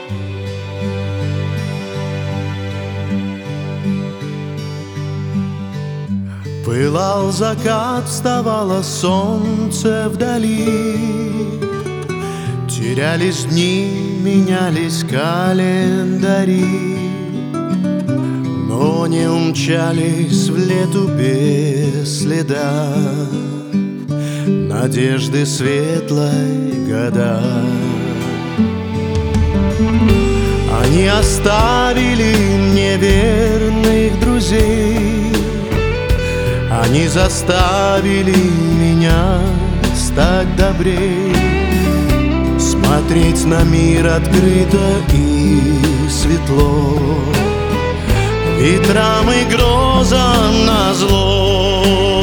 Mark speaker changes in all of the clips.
Speaker 1: Пылал закат, вставало солнце вдали, терялись дни, менялись календари, но не умчались в лету без следа надежды светлой года. Они оставили мне верных друзей, они заставили меня стать добрей, смотреть на мир открыто и светло, ветрам и грозам назло.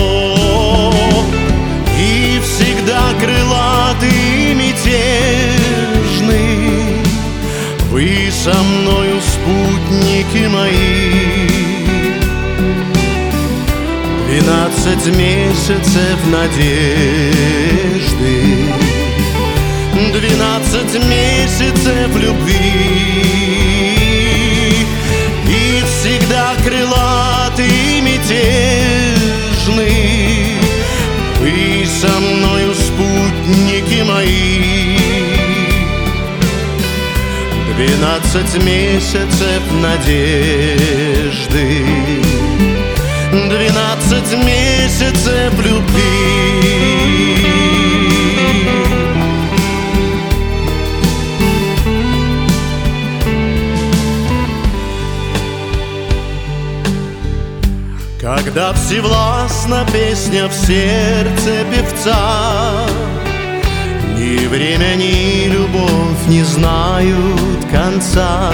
Speaker 1: И всегда крылатый и мятежный, вы со мною, спутники мои. 12 месяцев надежды, 12 месяцев любви. И всегда крылатый и мятежный, вы со мною, спутники мои. 12 месяцев надежды, 12 месяцев любви. Когда всевластна песня в сердце певца, ни время, ни любовь не знают конца,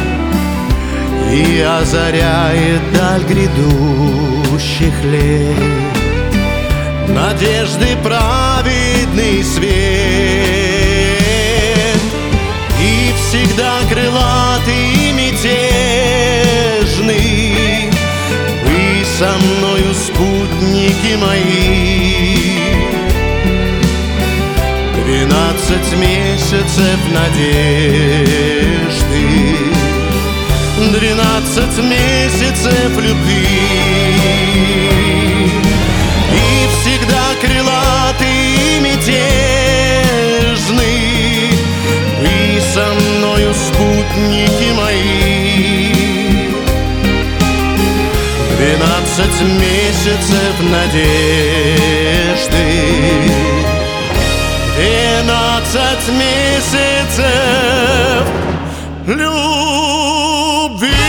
Speaker 1: и озаряет даль грядущих лет надежды праведный свет. И всегда крылатый и мятежный, вы со мною, спутники мои. 12 месяцев надежды, 12 месяцев любви. И всегда крылатый и мятежный, вы со мною, спутники мои. 12 месяцев надежды, 12 месяцев любви.